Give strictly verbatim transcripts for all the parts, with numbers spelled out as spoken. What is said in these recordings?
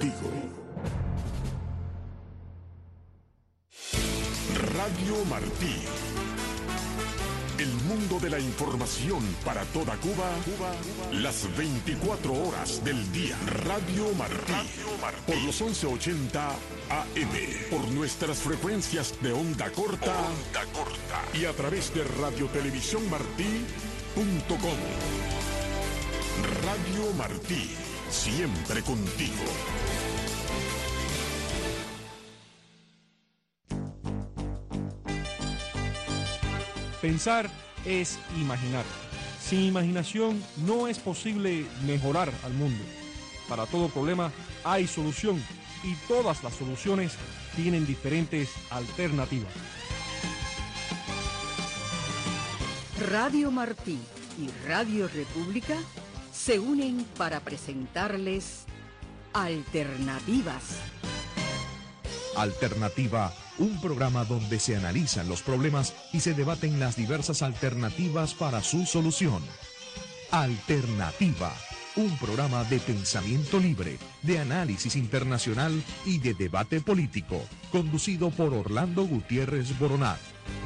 contigo. Radio Martí. El mundo de la información para toda Cuba, Cuba, las veinticuatro horas del día. Radio Martí. Radio Martí. Por los once ochenta A M. Por nuestras frecuencias de onda corta. Onda corta. Y a través de radiotelevisión martí punto com. Radio Martí. Siempre contigo. Pensar es imaginar. Sin imaginación no es posible mejorar al mundo. Para todo problema hay solución y todas las soluciones tienen diferentes alternativas. Radio Martí y Radio República se unen para presentarles Alternativas. Alternativa, un programa donde se analizan los problemas y se debaten las diversas alternativas para su solución. Alternativa, un programa de pensamiento libre, de análisis internacional y de debate político, conducido por Orlando Gutiérrez Boronat.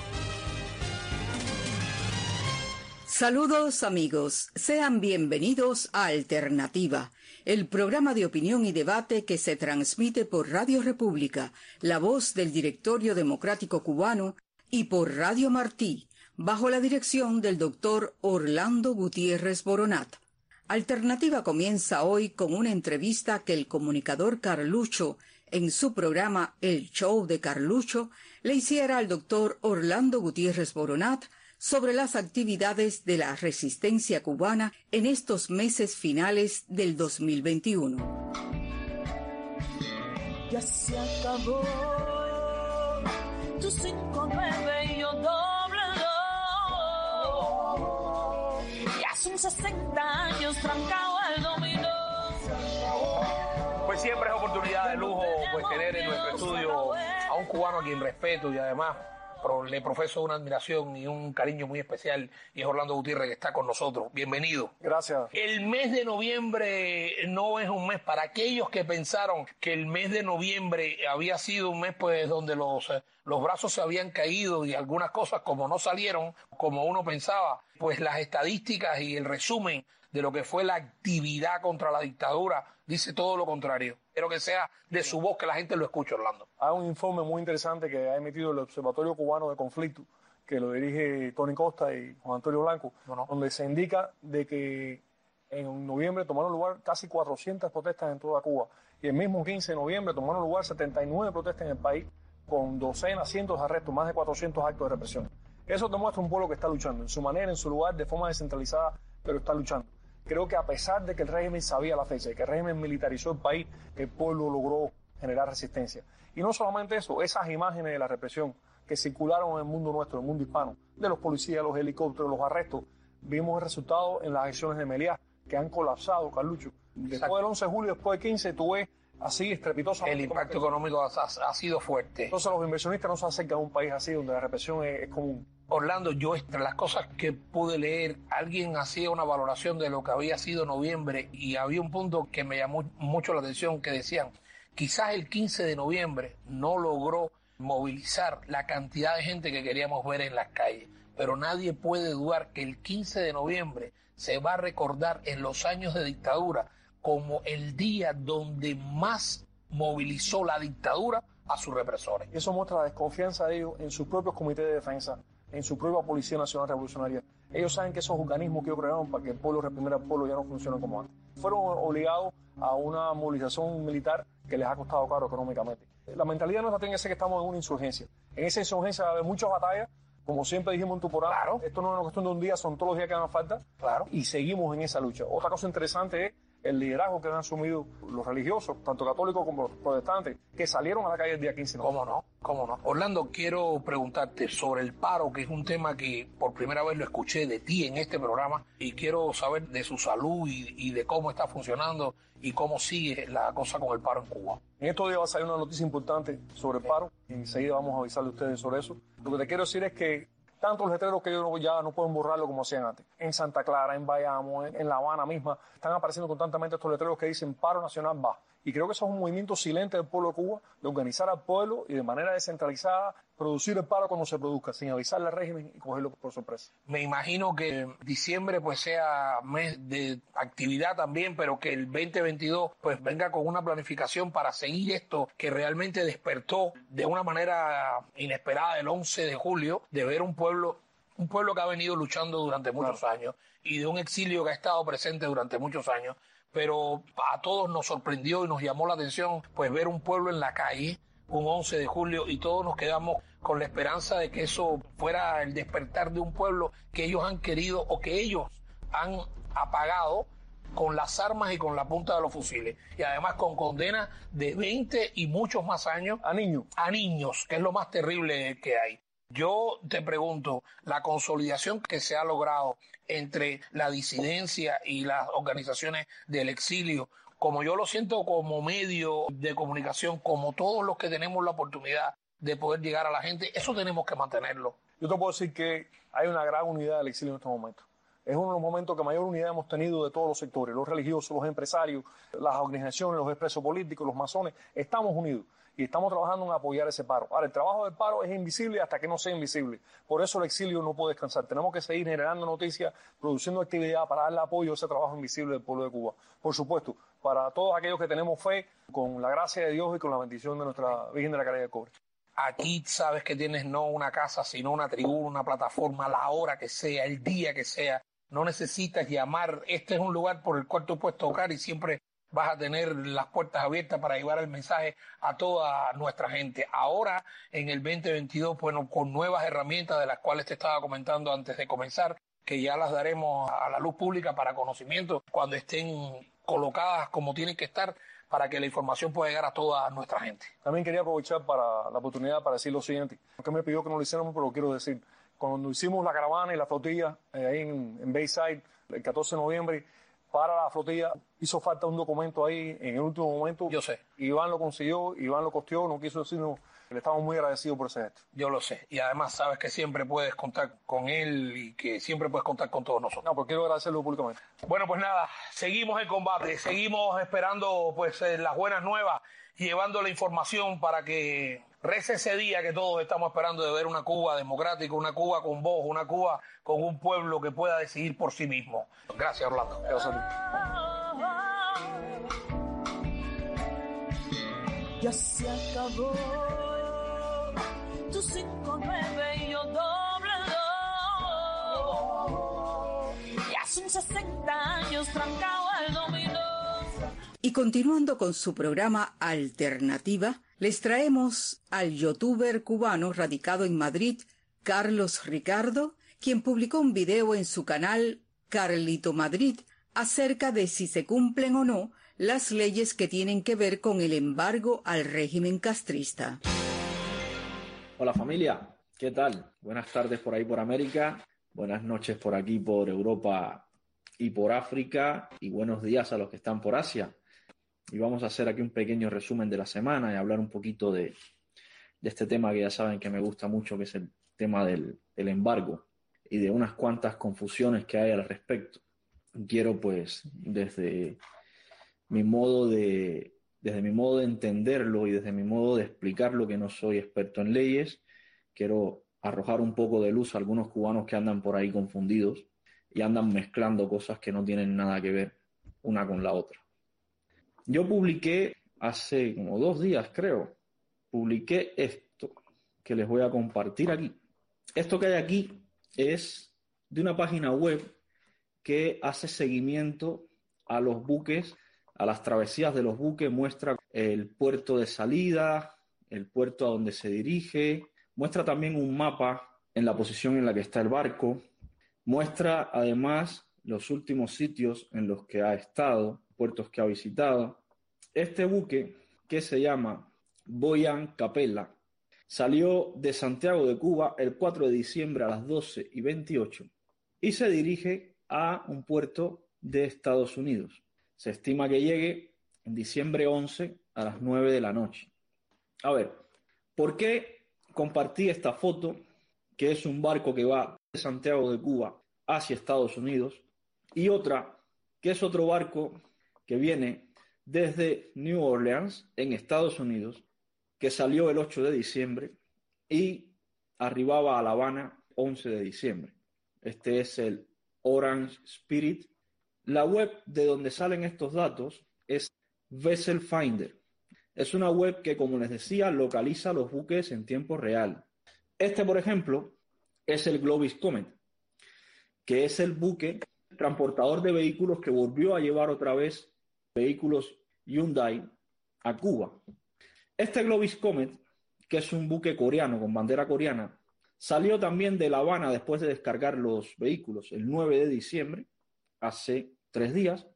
Saludos amigos, sean bienvenidos a Alternativa, el programa de opinión y debate que se transmite por Radio República, la voz del Directorio Democrático Cubano, y por Radio Martí, bajo la dirección del doctor Orlando Gutiérrez Boronat. Alternativa comienza hoy con una entrevista que el comunicador Carlucho, en su programa El Show de Carlucho, le hiciera al doctor Orlando Gutiérrez Boronat sobre las actividades de la resistencia cubana en estos meses finales del dos mil veintiuno. Ya se acabó tu cinco nueve y yo doble dos. Ya son sesenta años trancado el dominó. Pues siempre es oportunidad de lujo pues tener en nuestro estudio a un cubano a quien respeto y además le profeso una admiración y un cariño muy especial, y es Orlando Gutiérrez, que está con nosotros. Bienvenido. Gracias. El mes de noviembre no es un mes para aquellos que pensaron que el mes de noviembre había sido un mes pues donde los, los brazos se habían caído y algunas cosas como no salieron como uno pensaba. Pues las estadísticas y el resumen de lo que fue la actividad contra la dictadura dice todo lo contrario. Espero que sea de su voz que la gente lo escuche, Orlando. Hay un informe muy interesante que ha emitido el Observatorio Cubano de Conflicto, que lo dirige Tony Costa y Juan Antonio Blanco, no, no. donde se indica de que en noviembre tomaron lugar casi cuatrocientas protestas en toda Cuba, y el mismo quince de noviembre tomaron lugar setenta y nueve protestas en el país, con docenas, cientos de arrestos, más de cuatrocientos actos de represión. Eso demuestra un pueblo que está luchando, en su manera, en su lugar, de forma descentralizada, pero está luchando. Creo que a pesar de que el régimen sabía la fecha y que el régimen militarizó el país, el pueblo logró generar resistencia. Y no solamente eso, esas imágenes de la represión que circularon en el mundo nuestro, en el mundo hispano, de los policías, los helicópteros, los arrestos, vimos el resultado en las acciones de Meliá, que han colapsado, Carlucho. Después Exacto. del once de julio, después del quince, tú ves así estrepitosamente. El impacto económico ha, ha sido fuerte. Entonces los inversionistas no se acercan a un país así, donde la represión es, es común. Orlando, yo entre las cosas que pude leer, alguien hacía una valoración de lo que había sido noviembre y había un punto que me llamó mucho la atención, que decían, quizás el quince de noviembre no logró movilizar la cantidad de gente que queríamos ver en las calles, pero nadie puede dudar que el quince de noviembre se va a recordar en los años de dictadura como el día donde más movilizó la dictadura a sus represores. Eso muestra la desconfianza de ellos en sus propios comités de defensa, en su propia Policía Nacional Revolucionaria. Ellos saben que esos organismos que ellos crearon para que el pueblo reprimiera al pueblo ya no funcionan como antes. Fueron obligados a una movilización militar que les ha costado caro económicamente. La mentalidad nuestra tiene que ser que estamos en una insurgencia. En esa insurgencia va a haber muchas batallas, como siempre dijimos en tu programa. Claro. Esto no es una cuestión de un día, son todos los días que hagan falta. Claro. Y seguimos en esa lucha. Otra cosa interesante es el liderazgo que han asumido los religiosos, tanto católicos como protestantes, que salieron a la calle el día quince. ¿Cómo no? ¿Cómo no? Orlando, quiero preguntarte sobre el paro, que es un tema que por primera vez lo escuché de ti en este programa, y quiero saber de su salud y, y de cómo está funcionando y cómo sigue la cosa con el paro en Cuba. En estos días va a salir una noticia importante sobre el paro, y enseguida vamos a avisarle a ustedes sobre eso. Lo que te quiero decir es que tanto los letreros que ellos ya no pueden borrarlo como hacían antes. En Santa Clara, en Bayamo, en, en La Habana misma, están apareciendo constantemente estos letreros que dicen paro nacional va. Y creo que eso es un movimiento silente del pueblo de Cuba, de organizar al pueblo y de manera descentralizada producir el paro cuando se produzca, sin avisarle al régimen y cogerlo por sorpresa. Me imagino que diciembre pues sea mes de actividad también, pero que el veinte veintidós pues venga con una planificación para seguir esto que realmente despertó de una manera inesperada el once de julio, de ver un pueblo, un pueblo que ha venido luchando durante muchos claro. años y de un exilio que ha estado presente durante muchos años. Pero a todos nos sorprendió y nos llamó la atención pues ver un pueblo en la calle un once de julio y todos nos quedamos con la esperanza de que eso fuera el despertar de un pueblo que ellos han querido o que ellos han apagado con las armas y con la punta de los fusiles y además con condena de veinte y muchos más años a niños, a niños, que es lo más terrible que hay. Yo te pregunto, la consolidación que se ha logrado entre la disidencia y las organizaciones del exilio, como yo lo siento como medio de comunicación, como todos los que tenemos la oportunidad de poder llegar a la gente, eso tenemos que mantenerlo. Yo te puedo decir que hay una gran unidad del exilio en estos momentos. Es uno de los momentos que mayor unidad hemos tenido de todos los sectores, los religiosos, los empresarios, las organizaciones, los expresos políticos, los masones, estamos unidos. Y estamos trabajando en apoyar ese paro. Ahora, el trabajo del paro es invisible hasta que no sea invisible. Por eso el exilio no puede descansar. Tenemos que seguir generando noticias, produciendo actividad para darle apoyo a ese trabajo invisible del pueblo de Cuba. Por supuesto, para todos aquellos que tenemos fe, con la gracia de Dios y con la bendición de nuestra Virgen de la Caridad del Cobre. Aquí sabes que tienes no una casa, sino una tribuna, una plataforma, la hora que sea, el día que sea. No necesitas llamar. Este es un lugar por el cual tú puedes tocar y siempre vas a tener las puertas abiertas para llevar el mensaje a toda nuestra gente. Ahora, en el veinte veintidós, bueno, con nuevas herramientas de las cuales te estaba comentando antes de comenzar, que ya las daremos a la luz pública para conocimiento cuando estén colocadas como tienen que estar, para que la información pueda llegar a toda nuestra gente. También quería aprovechar para la oportunidad para decir lo siguiente, porque me pidió que no lo hiciéramos, pero lo quiero decir. Cuando hicimos la caravana y la flotilla eh, ahí en, en Bayside, el catorce de noviembre, para la flotilla, hizo falta un documento ahí en el último momento. Yo sé. Iván lo consiguió, Iván lo costeó, no quiso decirnos. Le estamos muy agradecidos por ese gesto. Yo lo sé. Y además sabes que siempre puedes contar con él y que siempre puedes contar con todos nosotros. No, pues quiero agradecerlo públicamente. Bueno, pues nada, seguimos el combate, seguimos esperando pues eh, las buenas nuevas y llevando la información para que rece ese día que todos estamos esperando de ver una Cuba democrática, una Cuba con voz, una Cuba con un pueblo que pueda decidir por sí mismo. Gracias, Orlando. Gracias a ti. Ya se acabó tu cinco nueve y yo doble dos. Ya son sesenta años trancado al dominó. Y continuando con su programa Alternativa, les traemos al youtuber cubano radicado en Madrid, Carlos Ricardo, quien publicó un video en su canal Carlito Madrid acerca de si se cumplen o no las leyes que tienen que ver con el embargo al régimen castrista. Hola familia, ¿qué tal? Buenas tardes por ahí por América, buenas noches por aquí por Europa y por África y buenos días a los que están por Asia. Y vamos a hacer aquí un pequeño resumen de la semana y hablar un poquito de, de este tema que ya saben que me gusta mucho, que es el tema del el embargo y de unas cuantas confusiones que hay al respecto. Quiero pues desde mi modo de, desde mi modo de entenderlo y desde mi modo de explicarlo, que no soy experto en leyes, quiero arrojar un poco de luz a algunos cubanos que andan por ahí confundidos y andan mezclando cosas que no tienen nada que ver una con la otra. Yo publiqué hace como dos días, creo, publiqué esto que les voy a compartir aquí. Esto que hay aquí es de una página web que hace seguimiento a los buques, a las travesías de los buques, muestra el puerto de salida, el puerto a donde se dirige, muestra también un mapa en la posición en la que está el barco, muestra además los últimos sitios en los que ha estado, puertos que ha visitado. Este buque, que se llama Boyan Capella, salió de Santiago de Cuba el cuatro de diciembre a las doce y veintiocho y se dirige a un puerto de Estados Unidos. Se estima que llegue en diciembre once a las nueve de la noche. A ver, ¿por qué compartí esta foto, que es un barco que va de Santiago de Cuba hacia Estados Unidos, y otra, que es otro barco que viene desde New Orleans, en Estados Unidos, que salió el ocho de diciembre y arribaba a La Habana once de diciembre. Este es el Orange Spirit. La web de donde salen estos datos es Vessel Finder. Es una web que, como les decía, localiza los buques en tiempo real. Este, por ejemplo, es el Glovis Comet, que es el buque transportador de vehículos que volvió a llevar otra vez vehículos Hyundai a Cuba. Este Glovis Comet, que es un buque coreano con bandera coreana, salió también de La Habana después de descargar los vehículos el nueve de diciembre, hace tres días,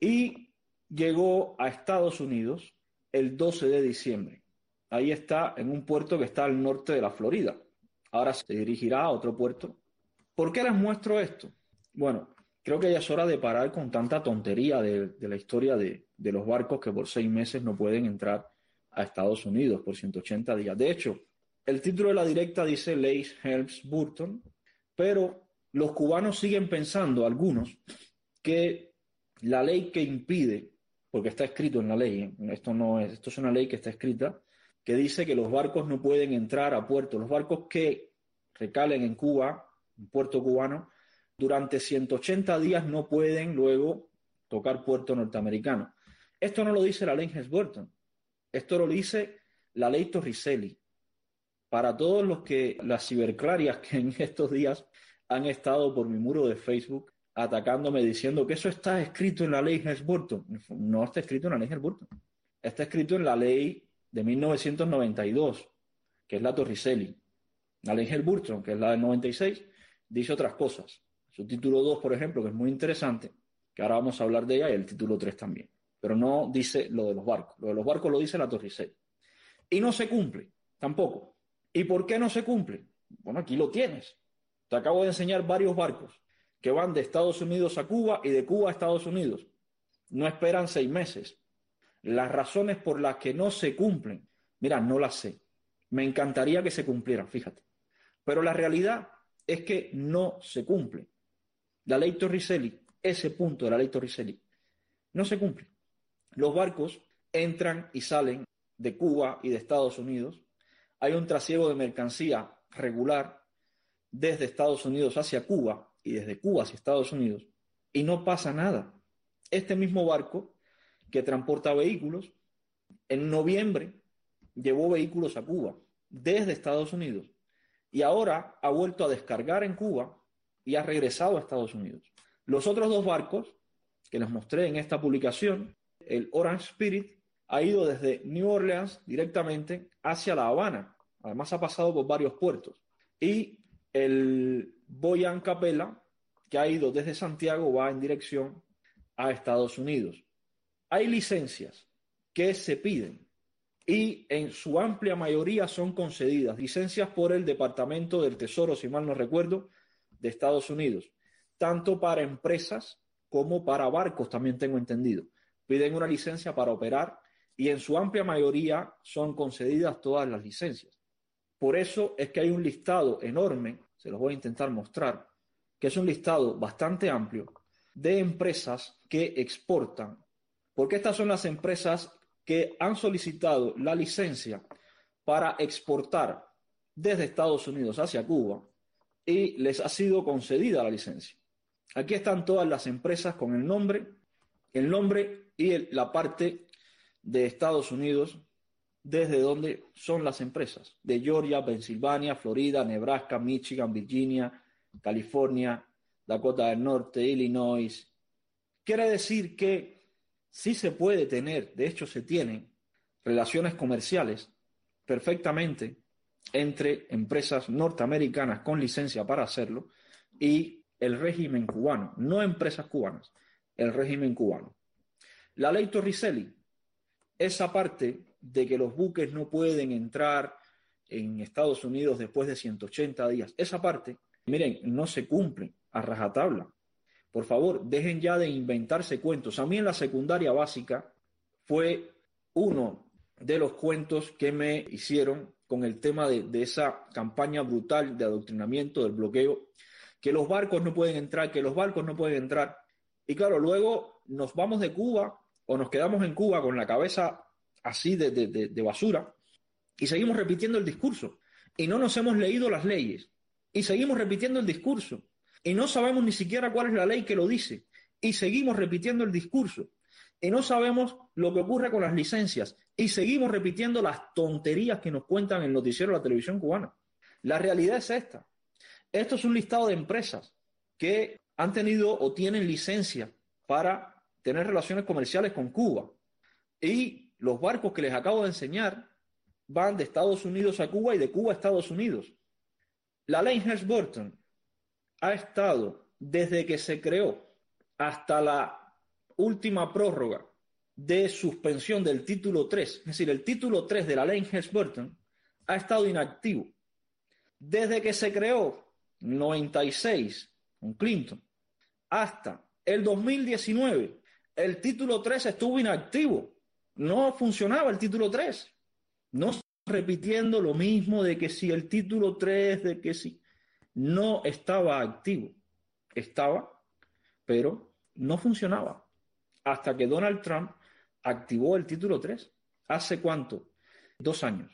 y llegó a Estados Unidos el doce de diciembre. Ahí está, en un puerto que está al norte de la Florida. Ahora se dirigirá a otro puerto. ¿Por qué les muestro esto? Bueno, creo que ya es hora de parar con tanta tontería de, de la historia de, de los barcos que por seis meses no pueden entrar a Estados Unidos por ciento ochenta días. De hecho, el título de la directa dice Ley Helms-Burton, pero los cubanos siguen pensando, algunos, que la ley que impide, porque está escrito en la ley, ¿eh? esto no es, esto es una ley que está escrita, que dice que los barcos no pueden entrar a puerto, los barcos que recalen en Cuba, en puerto cubano, durante ciento ochenta días no pueden luego tocar puerto norteamericano. Esto no lo dice la ley Helms-Burton, esto lo dice la ley Torricelli. Para todos los que, las ciberclarias que en estos días han estado por mi muro de Facebook atacándome diciendo que eso está escrito en la ley Helms-Burton. No está escrito en la ley Helms-Burton. Está escrito en la ley de mil novecientos noventa y dos, que es la Torricelli. La ley Helms-Burton, que es la del noventa y seis, dice otras cosas. Su título dos, por ejemplo, que es muy interesante, que ahora vamos a hablar de ella, y el título tres también. Pero no dice lo de los barcos. Lo de los barcos lo dice la Torricelli. Y no se cumple, tampoco. ¿Y por qué no se cumple? Bueno, aquí lo tienes. Te acabo de enseñar varios barcos que van de Estados Unidos a Cuba y de Cuba a Estados Unidos. No esperan seis meses. Las razones por las que no se cumplen, mira, no las sé. Me encantaría que se cumplieran, fíjate. Pero la realidad es que no se cumple. La ley Torricelli, ese punto de la ley Torricelli, no se cumple. Los barcos entran y salen de Cuba y de Estados Unidos. Hay un trasiego de mercancía regular desde Estados Unidos hacia Cuba y desde Cuba hacia Estados Unidos, y no pasa nada. Este mismo barco que transporta vehículos, en noviembre llevó vehículos a Cuba desde Estados Unidos y ahora ha vuelto a descargar en Cuba y ha regresado a Estados Unidos. Los otros dos barcos que les mostré en esta publicación, el Orange Spirit, ha ido desde New Orleans directamente hacia La Habana. Además ha pasado por varios puertos. Y el Boyan Capella, que ha ido desde Santiago, va en dirección a Estados Unidos. Hay licencias que se piden y en su amplia mayoría son concedidas. Licencias por el Departamento del Tesoro, si mal no recuerdo, de Estados Unidos. Tanto para empresas como para barcos, también tengo entendido. Piden una licencia para operar y en su amplia mayoría son concedidas todas las licencias. Por eso es que hay un listado enorme, se los voy a intentar mostrar, que es un listado bastante amplio de empresas que exportan, porque estas son las empresas que han solicitado la licencia para exportar desde Estados Unidos hacia Cuba y les ha sido concedida la licencia. Aquí están todas las empresas con el nombre, el nombre y el, la parte de Estados Unidos desde donde son las empresas, de Georgia, Pensilvania, Florida, Nebraska, Michigan, Virginia, California, Dakota del Norte, Illinois. Quiere decir que sí se puede tener, de hecho se tienen, relaciones comerciales perfectamente entre empresas norteamericanas con licencia para hacerlo y el régimen cubano, no empresas cubanas, el régimen cubano. La ley Torricelli, esa parte de que los buques no pueden entrar en Estados Unidos después de ciento ochenta días, esa parte, miren, no se cumple a rajatabla. Por favor, dejen ya de inventarse cuentos. A mí en la secundaria básica fue uno de los cuentos que me hicieron con el tema de, de esa campaña brutal de adoctrinamiento, del bloqueo, que los barcos no pueden entrar, que los barcos no pueden entrar. Y claro, luego nos vamos de Cuba o nos quedamos en Cuba con la cabeza así de, de, de, de basura y seguimos repitiendo el discurso y no nos hemos leído las leyes y seguimos repitiendo el discurso y no sabemos ni siquiera cuál es la ley que lo dice y seguimos repitiendo el discurso y no sabemos lo que ocurre con las licencias y seguimos repitiendo las tonterías que nos cuentan en el noticiero de la televisión cubana. La realidad es esta. Esto es un listado de empresas que han tenido o tienen licencia para tener relaciones comerciales con Cuba. Y los barcos que les acabo de enseñar van de Estados Unidos a Cuba y de Cuba a Estados Unidos. La ley Helms-Burton ha estado desde que se creó hasta la última prórroga de suspensión del título tres, es decir, el título tres de la ley Helms-Burton ha estado inactivo. Desde que se creó en noventa y seis con Clinton hasta el dos mil diecinueve, el título tres estuvo inactivo. No funcionaba el título tres. No repitiendo lo mismo de que si el título tres, de que si no estaba activo. Estaba, pero no funcionaba. Hasta que Donald Trump activó el título tres. ¿Hace cuánto? Dos años.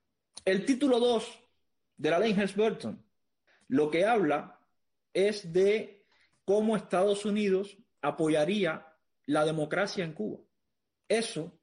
El título dos de la ley Helms-Burton lo que habla es de cómo Estados Unidos apoyaría la democracia en Cuba. Eso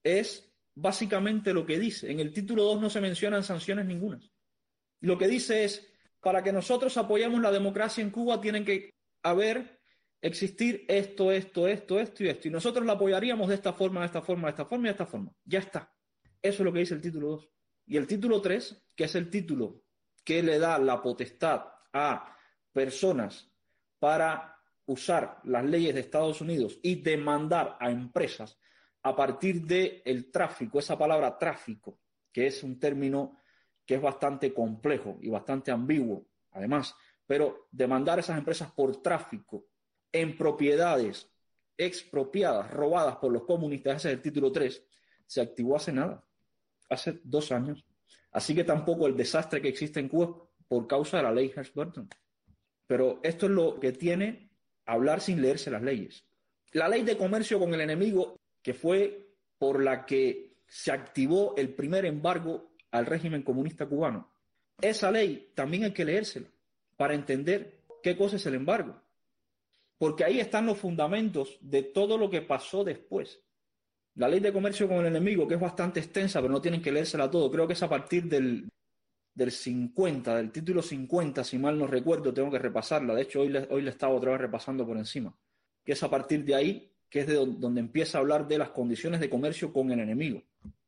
es básicamente lo que dice. En el título dos no se mencionan sanciones ningunas. Lo que dice es, para que nosotros apoyemos la democracia en Cuba tienen que haber, existir esto, esto, esto, esto y esto. Y nosotros la apoyaríamos de esta forma, de esta forma, de esta forma y de esta forma. Ya está. Eso es lo que dice el título dos. Y el título tres, que es el título que le da la potestad a personas para usar las leyes de Estados Unidos y demandar a empresas a partir del tráfico, esa palabra tráfico, que es un término que es bastante complejo y bastante ambiguo, además, pero demandar a esas empresas por tráfico en propiedades expropiadas, robadas por los comunistas, ese es el título tres, se activó hace nada, hace dos años. Así que tampoco el desastre que existe en Cuba por causa de la ley Helms-Burton. Pero esto es lo que tiene hablar sin leerse las leyes. La ley de comercio con el enemigo, que fue por la que se activó el primer embargo al régimen comunista cubano, esa ley también hay que leérsela para entender qué cosa es el embargo. Porque ahí están los fundamentos de todo lo que pasó después. La ley de comercio con el enemigo, que es bastante extensa, pero no tienen que leérsela todo. Creo que es a partir del, del cincuenta, del título cincuenta, si mal no recuerdo, tengo que repasarla. De hecho, hoy le, hoy le estaba otra vez repasando por encima. Que es a partir de ahí, que es de donde, donde empieza a hablar de las condiciones de comercio con el enemigo.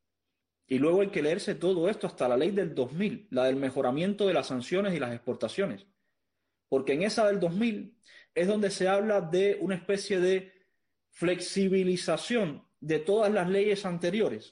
Y luego hay que leerse todo esto hasta la ley del dos mil, la del mejoramiento de las sanciones y las exportaciones. Porque en esa del dos mil es donde se habla de una especie de flexibilización de todas las leyes anteriores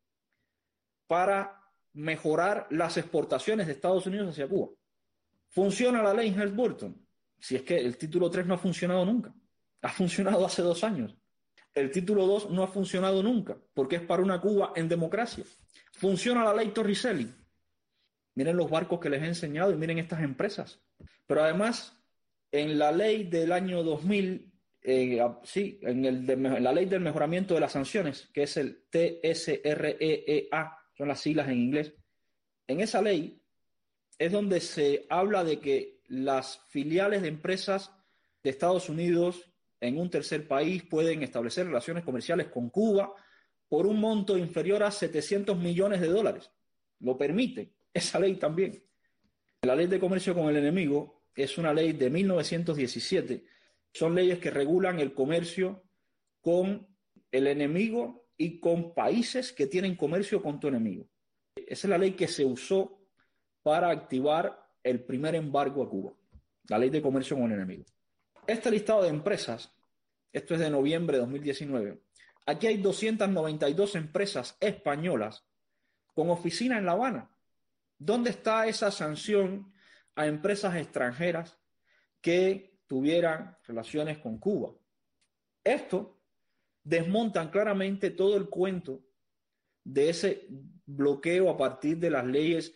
para mejorar las exportaciones de Estados Unidos hacia Cuba. ¿Funciona la ley Helms-Burton? Si es que el título tres no ha funcionado nunca. Ha funcionado hace dos años. El título dos no ha funcionado nunca, porque es para una Cuba en democracia. ¿Funciona la ley Torricelli? Miren los barcos que les he enseñado y miren estas empresas. Pero además, en la ley del año dos mil, eh, sí, en, el de, en la ley del mejoramiento de las sanciones, que es el T S R E E A, son las siglas en inglés, en esa ley es donde se habla de que las filiales de empresas de Estados Unidos en un tercer país pueden establecer relaciones comerciales con Cuba por un monto inferior a setecientos millones de dólares. Lo permite esa ley también. La ley de comercio con el enemigo es una ley de mil novecientos diecisiete. Son leyes que regulan el comercio con el enemigo y con países que tienen comercio con tu enemigo. Esa es la ley que se usó para activar el primer embargo a Cuba, la ley de comercio con el enemigo. Este listado de empresas, esto es de noviembre de dos mil diecinueve, aquí hay doscientas noventa y dos empresas españolas con oficina en La Habana. ¿Dónde está esa sanción a empresas extranjeras que tuvieran relaciones con Cuba? Esto desmontan claramente todo el cuento de ese bloqueo a partir de las leyes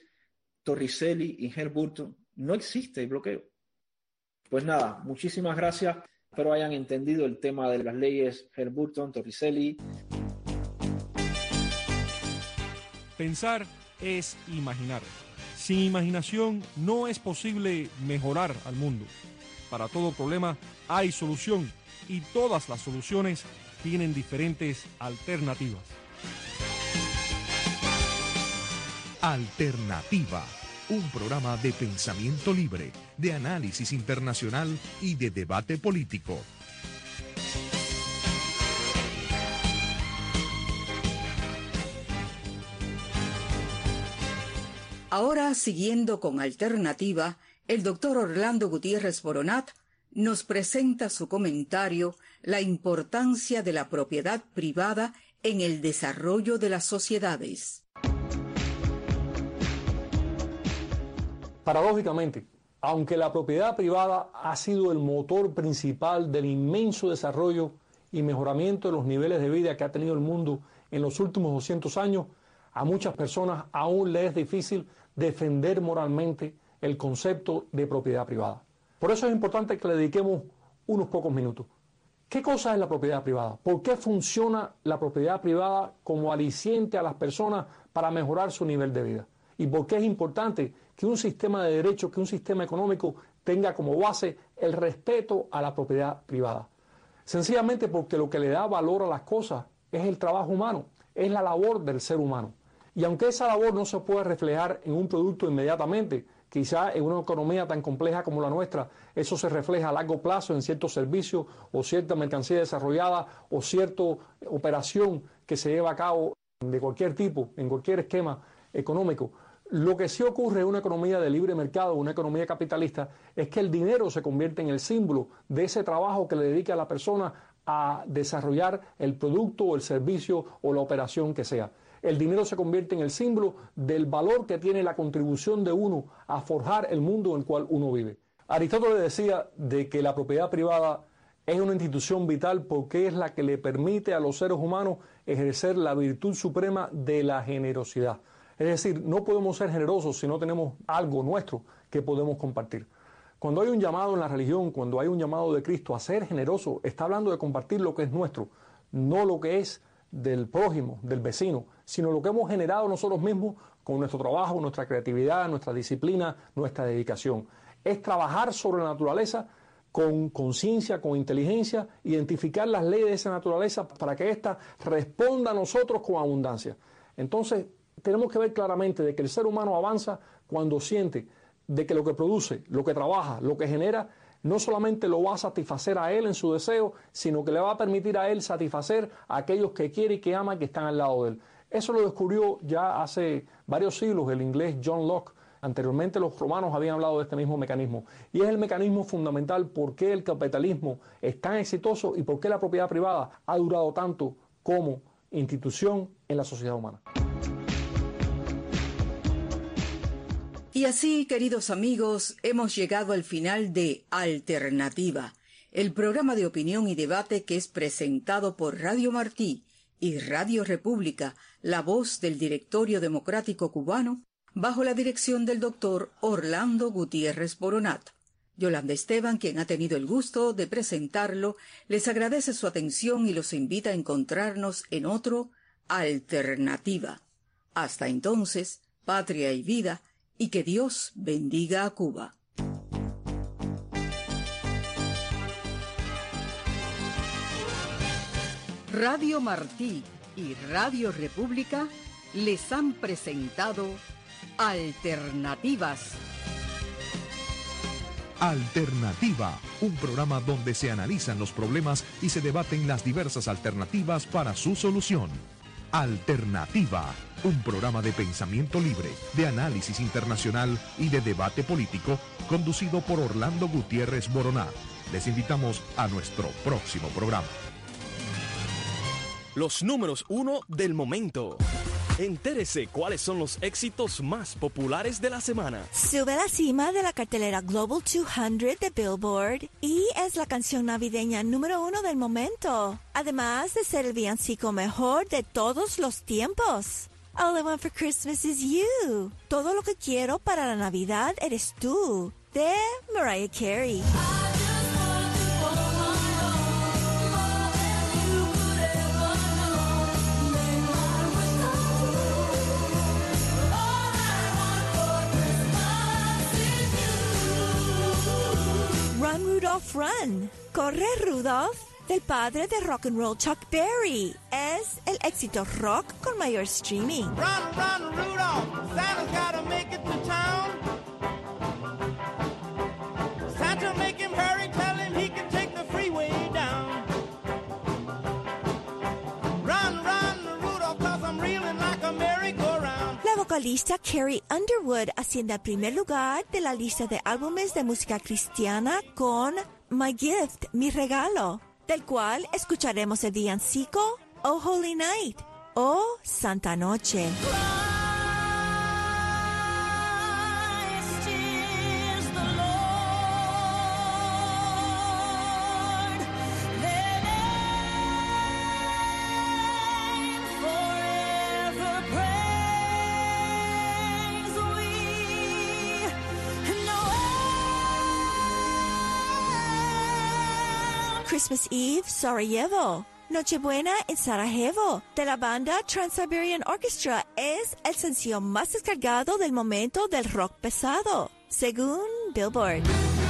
Torricelli y Helms-Burton. No existe el bloqueo. Pues nada, muchísimas gracias Espero hayan entendido el tema de las leyes Burton, Torricelli. Pensar es imaginar. Sin imaginación no es posible mejorar al mundo. Para todo problema hay solución y todas las soluciones tienen diferentes alternativas. Alternativa, un programa de pensamiento libre, de análisis internacional y de debate político. Ahora, siguiendo con Alternativa, el doctor Orlando Gutiérrez Boronat nos presenta su comentario La importancia de la propiedad privada en el desarrollo de las sociedades. Paradójicamente, aunque la propiedad privada ha sido el motor principal del inmenso desarrollo y mejoramiento de los niveles de vida que ha tenido el mundo en los últimos doscientos años, a muchas personas aún les es difícil defender moralmente el concepto de propiedad privada. Por eso es importante que le dediquemos unos pocos minutos. ¿Qué cosa es la propiedad privada? ¿Por qué funciona la propiedad privada como aliciente a las personas para mejorar su nivel de vida? ¿Y por qué es importante que un sistema de derechos, que un sistema económico tenga como base el respeto a la propiedad privada? Sencillamente porque lo que le da valor a las cosas es el trabajo humano, es la labor del ser humano. Y aunque esa labor no se puede reflejar en un producto inmediatamente, quizá en una economía tan compleja como la nuestra, eso se refleja a largo plazo en ciertos servicios o cierta mercancía desarrollada o cierta operación que se lleva a cabo de cualquier tipo, en cualquier esquema económico. Lo que sí ocurre en una economía de libre mercado, una economía capitalista, es que el dinero se convierte en el símbolo de ese trabajo que le dedica a la persona a desarrollar el producto o el servicio o la operación que sea. El dinero se convierte en el símbolo del valor que tiene la contribución de uno a forjar el mundo en el cual uno vive. Aristóteles decía de que la propiedad privada es una institución vital porque es la que le permite a los seres humanos ejercer la virtud suprema de la generosidad. Es decir, no podemos ser generosos si no tenemos algo nuestro que podemos compartir. Cuando hay un llamado en la religión, cuando hay un llamado de Cristo a ser generoso, está hablando de compartir lo que es nuestro, no lo que es del prójimo, del vecino, sino lo que hemos generado nosotros mismos con nuestro trabajo, nuestra creatividad, nuestra disciplina, nuestra dedicación. Es trabajar sobre la naturaleza con conciencia, con inteligencia, identificar las leyes de esa naturaleza para que ésta responda a nosotros con abundancia. Entonces, tenemos que ver claramente de que el ser humano avanza cuando siente de que lo que produce, lo que trabaja, lo que genera, no solamente lo va a satisfacer a él en su deseo, sino que le va a permitir a él satisfacer a aquellos que quiere y que ama y que están al lado de él. Eso lo descubrió ya hace varios siglos el inglés John Locke. Anteriormente los romanos habían hablado de este mismo mecanismo. Y es el mecanismo fundamental por qué el capitalismo es tan exitoso y por qué la propiedad privada ha durado tanto como institución en la sociedad humana. Y así, queridos amigos, hemos llegado al final de Alternativa, el programa de opinión y debate que es presentado por Radio Martí y Radio República, la voz del Directorio Democrático Cubano, bajo la dirección del doctor Orlando Gutiérrez Boronat. Yolanda Esteban, quien ha tenido el gusto de presentarlo, les agradece su atención y los invita a encontrarnos en otro Alternativa. Hasta entonces, patria y vida, y que Dios bendiga a Cuba. Radio Martí y Radio República les han presentado Alternativas. Alternativa, un programa donde se analizan los problemas y se debaten las diversas alternativas para su solución. Alternativa, un programa de pensamiento libre, de análisis internacional y de debate político, conducido por Orlando Gutiérrez Boronat. Les invitamos a nuestro próximo programa. Los números uno del momento. Entérese cuáles son los éxitos más populares de la semana. Sube a la cima de la cartelera Global doscientos de Billboard y es la canción navideña número uno del momento. Además de ser el villancico mejor de todos los tiempos. All I Want for Christmas is You. Todo lo que quiero para la Navidad eres tú. De Mariah Carey. Rudolph Run, Corre Rudolph, del padre de rock and roll Chuck Berry. Es el éxito rock con mayor streaming. Run, run, Rudolph, Santa's gotta make it to town. Santa make him hurry, tell him he can take the freeway down. Run, run, Rudolph, cause I'm reeling like a merry-go-round. La vocalista Carrie Underwood asciende al primer lugar de la lista de álbumes de música cristiana con My Gift, Mi Regalo, del cual escucharemos el villancico Oh Holy Night o Santa Noche. Christmas Eve, Sarajevo. Nochebuena en Sarajevo, de la banda Trans-Siberian Orchestra, es el sencillo más descargado del momento del rock pesado, según Billboard.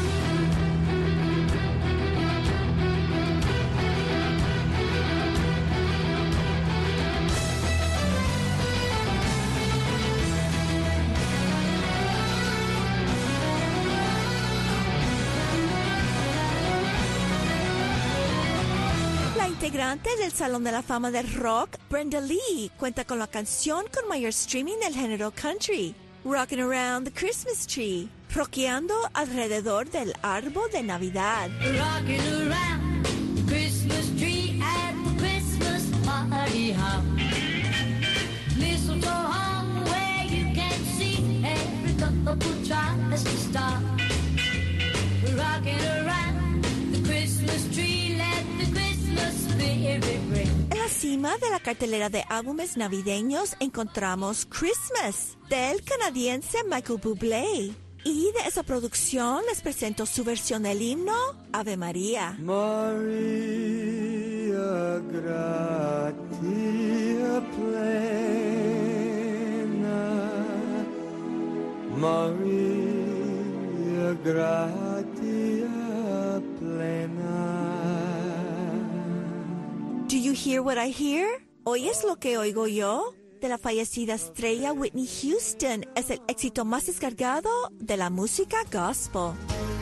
Integrante del Salón de la Fama del Rock, Brenda Lee, cuenta con la canción con mayor streaming del género country, Rockin' Around the Christmas Tree, rockeando alrededor del árbol de Navidad. Rockin' around the Christmas tree at the Christmas party hop. Mistletoe hung where you can see every couple tries to stop. Rockin' around the Christmas tree, let the Christmas spirit ring. En la cima de la cartelera de álbumes navideños encontramos Christmas, del canadiense Michael Bublé. Y de esa producción les presento su versión del himno Ave María. María gratia plena, María gratia plena. Do you hear what I hear? ¿Oyes lo que oigo yo? De la fallecida estrella Whitney Houston, es el éxito más descargado de la música gospel.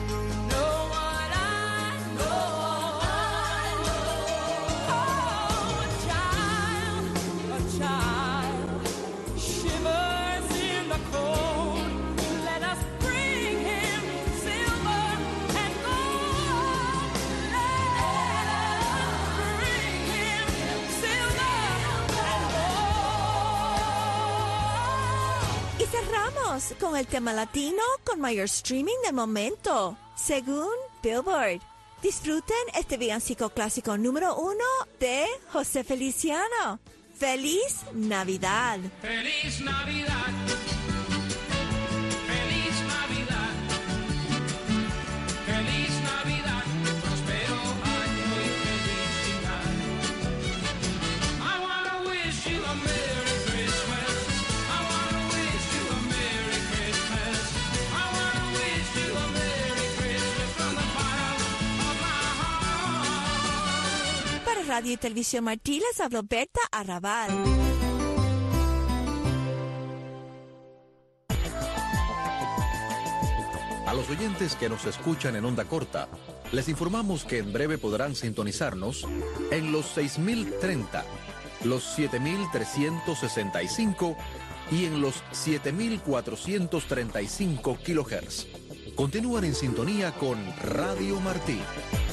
Cerramos con el tema latino con mayor streaming del momento, según Billboard. Disfruten este villancico clásico número uno de José Feliciano. ¡Feliz Navidad! ¡Feliz Navidad! ¡Feliz Navidad! ¡Feliz Navidad! ¡Prospero año y felicidad! I wanna wish you a Merry Christmas. I wanna wish you a Merry Christmas. I wanna wish you a Merry Christmas from the bottom of my heart. Para Radio y Televisión Martí les habló Berta Arrabal. A los oyentes que nos escuchan en onda corta, les informamos que en breve podrán sintonizarnos en los seis mil treinta, los siete mil trescientos sesenta y cinco y en los siete mil cuatrocientos treinta y cinco kilohertz. Continúan en sintonía con Radio Martí.